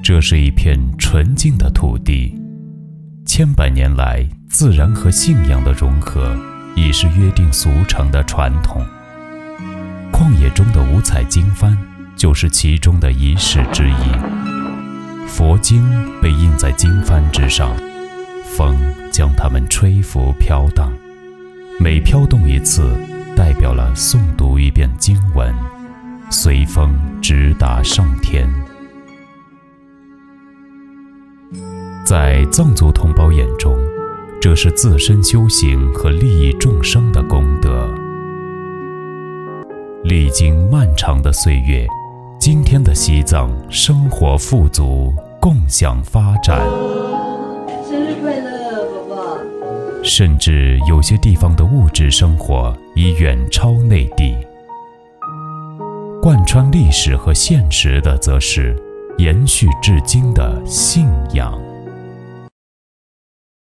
这是一片纯净的土地，千百年来，自然和信仰的融合已是约定俗成的传统。旷野中的五彩经幡就是其中的仪式之一。佛经被印在经幡之上，风将它们吹拂飘荡，每飘动一次，代表了诵读一遍经文，随风直达上天。在藏族同胞眼中，这是自身修行和利益众生的功德。历经漫长的岁月，今天的西藏生活富足，共享发展。 生日快乐，宝宝！ 甚至有些地方的物质生活已远超内地。贯穿历史和现实的，则是延续至今的信仰。